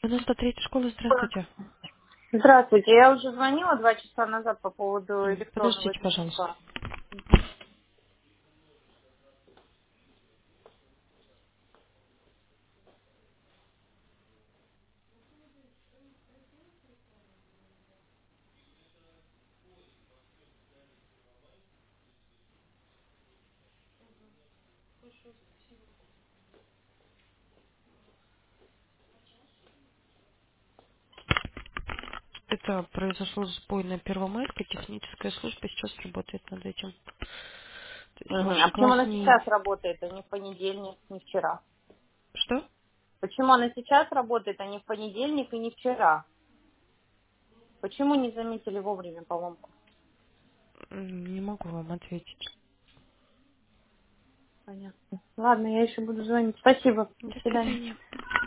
93 школа, здравствуйте. Здравствуйте. Я уже звонила 2 часа назад по поводу электронного Подождите, пожалуйста. дневника. Это произошел сбой на Первомайской, техническая служба сейчас работает над этим. То есть Мгм. ваш А почему класс она не... сейчас работает, а не в понедельник, не вчера? Что? Почему она сейчас работает, а не в понедельник и не вчера? Почему не заметили вовремя поломку? Не могу вам ответить. Понятно. Ладно, я еще буду звонить. Спасибо. До До свидания. свидания.